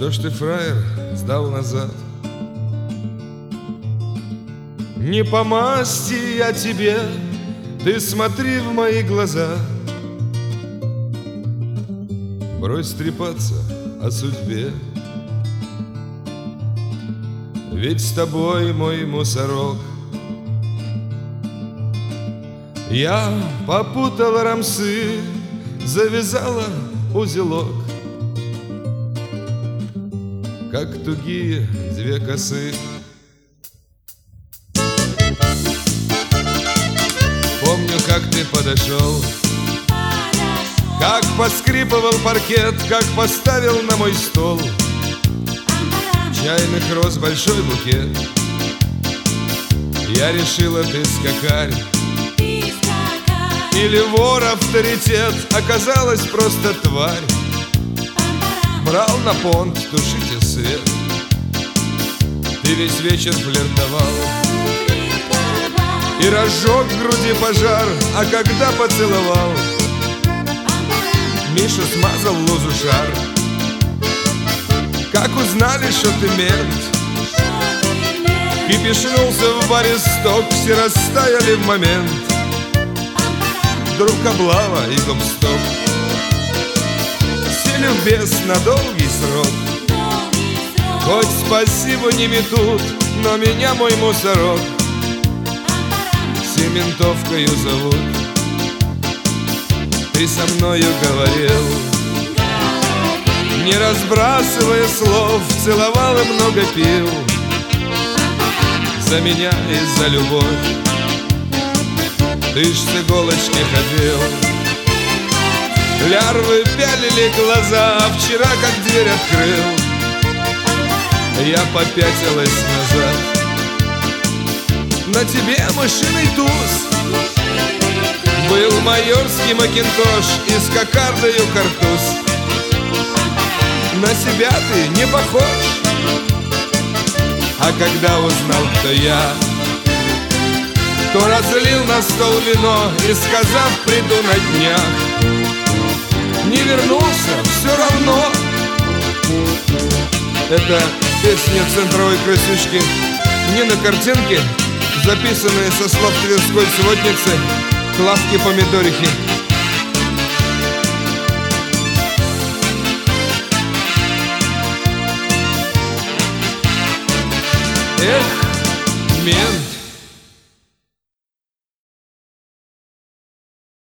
Что ж ты, фраер, сдал назад? Не по масти я тебе, ты смотри в мои глаза. Брось трепаться о судьбе, ведь с тобой мой мусорок. Я попутала рамсы, завязала узелок, как тугие две косы. Помню, как ты подошел, как поскрипывал паркет, как поставил на мой стол чайных роз большой букет. Я решила, ты скакарь или вор авторитет, оказалась просто тварь. Брал на понт, тушите свет. Ты весь вечер флиртовал и разжег в груди пожар, а когда поцеловал, Миша смазал лузу шар. Как узнали, что ты мент, кипишнулся в баре сток, все растаяли в момент. Вдруг облава и гопстоп, сели в бес на долгий срок. Хоть спасибо не метут, но меня мой мусорок Сементовкою зовут. Ты со мною говорил, не разбрасывая слов, целовал и много пил за меня и за любовь. Ты ж с иголочки ходил, лярвы пялили глаза, а вчера как дверь открыл, я попятилась назад. На тебе мышиный туз, был майорский макинтош и с кокардою картуз. На себя ты не похож, а когда узнал, кто я, то разлил на стол вино и, сказав, приду на днях, не вернулся все равно. Это песня центровой красючки Нины Картинки, записанная со слов тверской сводницы Клавки Помидорихи. Эх, мент.